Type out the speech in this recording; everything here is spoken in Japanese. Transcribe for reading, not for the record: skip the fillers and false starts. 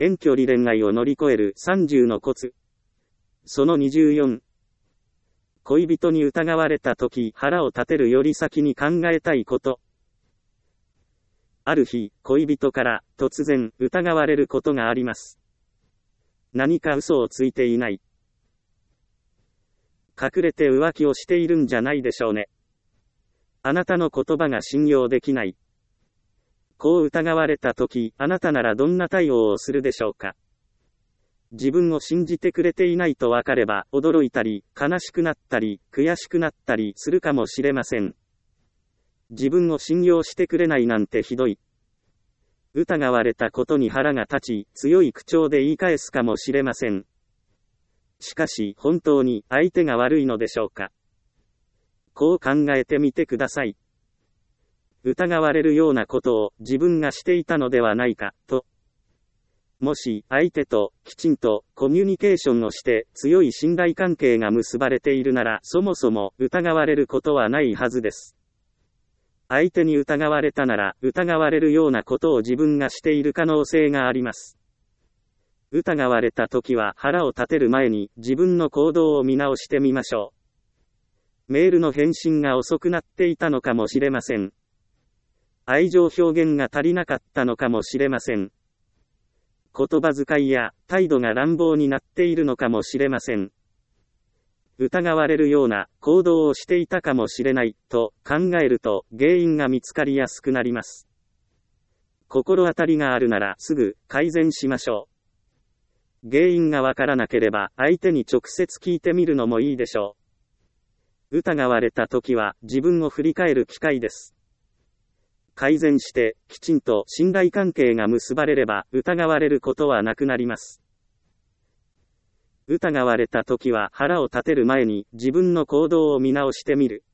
遠距離恋愛を乗り越える30のコツ。その24。恋人に疑われたとき腹を立てるより先に考えたいこと。ある日、恋人から突然疑われることがあります。何か嘘をついていない。隠れて浮気をしているんじゃないでしょうね。あなたの言葉が信用できない。こう疑われたとき、あなたならどんな対応をするでしょうか。自分を信じてくれていないとわかれば、驚いたり、悲しくなったり、悔しくなったりするかもしれません。自分を信用してくれないなんてひどい。疑われたことに腹が立ち、強い口調で言い返すかもしれません。しかし、本当に相手が悪いのでしょうか。こう考えてみてください。疑われるようなことを自分がしていたのではないか、と。もし、相手ときちんとコミュニケーションをして強い信頼関係が結ばれているなら、そもそも疑われることはないはずです。相手に疑われたなら、疑われるようなことを自分がしている可能性があります。疑われたときは腹を立てる前に自分の行動を見直してみましょう。メールの返信が遅くなっていたのかもしれません。愛情表現が足りなかったのかもしれません。言葉遣いや態度が乱暴になっているのかもしれません。疑われるような行動をしていたかもしれないと考えると原因が見つかりやすくなります。心当たりがあるならすぐ改善しましょう。原因がわからなければ相手に直接聞いてみるのもいいでしょう。疑われた時は自分を振り返る機会です。改善してきちんと信頼関係が結ばれれば疑われることはなくなります。疑われた時は腹を立てる前に自分の行動を見直してみる。